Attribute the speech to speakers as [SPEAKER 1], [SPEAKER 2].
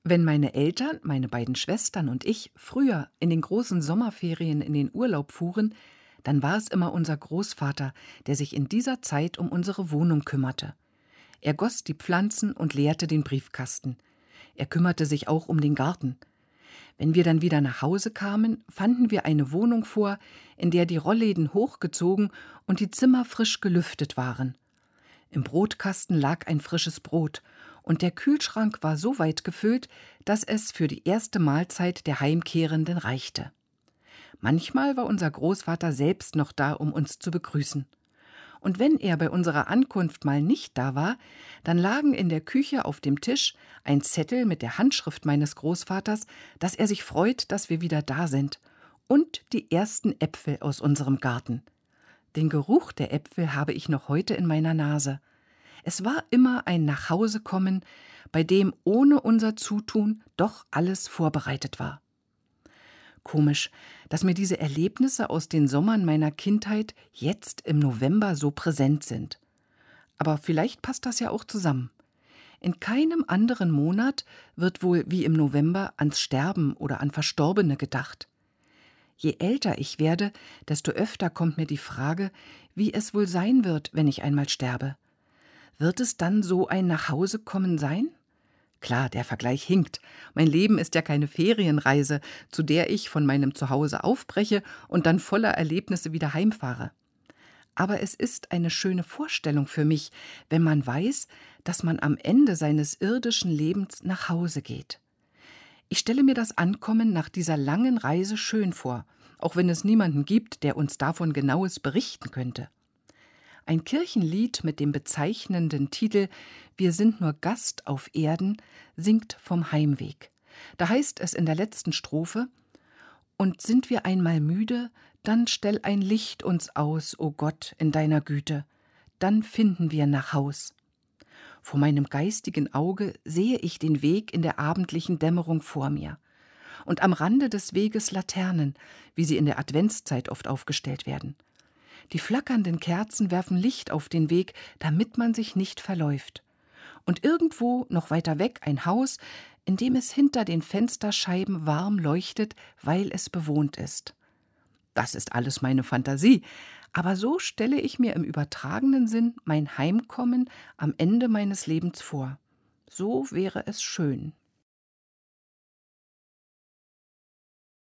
[SPEAKER 1] Wenn meine Eltern, meine beiden Schwestern und ich früher in den großen Sommerferien in den Urlaub fuhren, dann war es immer unser Großvater, der sich in dieser Zeit um unsere Wohnung kümmerte. Er goss die Pflanzen und leerte den Briefkasten. Er kümmerte sich auch um den Garten. Wenn wir dann wieder nach Hause kamen, fanden wir eine Wohnung vor, in der die Rollläden hochgezogen und die Zimmer frisch gelüftet waren. Im Brotkasten lag ein frisches Brot, und der Kühlschrank war so weit gefüllt, dass es für die erste Mahlzeit der Heimkehrenden reichte. Manchmal war unser Großvater selbst noch da, um uns zu begrüßen. Und wenn er bei unserer Ankunft mal nicht da war, dann lagen in der Küche auf dem Tisch ein Zettel mit der Handschrift meines Großvaters, dass er sich freut, dass wir wieder da sind, und die ersten Äpfel aus unserem Garten. Den Geruch der Äpfel habe ich noch heute in meiner Nase. Es war immer ein Nachhausekommen, bei dem ohne unser Zutun doch alles vorbereitet war. Komisch, dass mir diese Erlebnisse aus den Sommern meiner Kindheit jetzt im November so präsent sind. Aber vielleicht passt das ja auch zusammen. In keinem anderen Monat wird wohl wie im November ans Sterben oder an Verstorbene gedacht. Je älter ich werde, desto öfter kommt mir die Frage, wie es wohl sein wird, wenn ich einmal sterbe. Wird es dann so ein Nachhausekommen sein? Klar, der Vergleich hinkt. Mein Leben ist ja keine Ferienreise, zu der ich von meinem Zuhause aufbreche und dann voller Erlebnisse wieder heimfahre. Aber es ist eine schöne Vorstellung für mich, wenn man weiß, dass man am Ende seines irdischen Lebens nach Hause geht. Ich stelle mir das Ankommen nach dieser langen Reise schön vor, auch wenn es niemanden gibt, der uns davon Genaues berichten könnte. Ein Kirchenlied mit dem bezeichnenden Titel »Wir sind nur Gast auf Erden« singt vom Heimweg. Da heißt es in der letzten Strophe: »Und sind wir einmal müde, dann stell ein Licht uns aus, o Gott, in deiner Güte, dann finden wir nach Haus.« Vor meinem geistigen Auge sehe ich den Weg in der abendlichen Dämmerung vor mir. Und am Rande des Weges Laternen, wie sie in der Adventszeit oft aufgestellt werden. Die flackernden Kerzen werfen Licht auf den Weg, damit man sich nicht verläuft. Und irgendwo, noch weiter weg, ein Haus, in dem es hinter den Fensterscheiben warm leuchtet, weil es bewohnt ist. Das ist alles meine Fantasie, aber so stelle ich mir im übertragenen Sinn mein Heimkommen am Ende meines Lebens vor. So wäre es schön.